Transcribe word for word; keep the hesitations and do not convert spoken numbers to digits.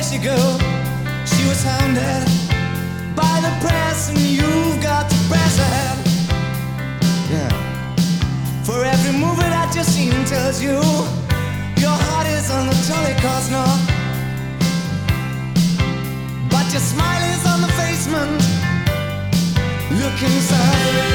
she go? She was hounded by the press, and you've got to press ahead. Yeah. For every movie that you've seen tells you your heart is on the trolley cars now. But your smile is on the basement. Look inside.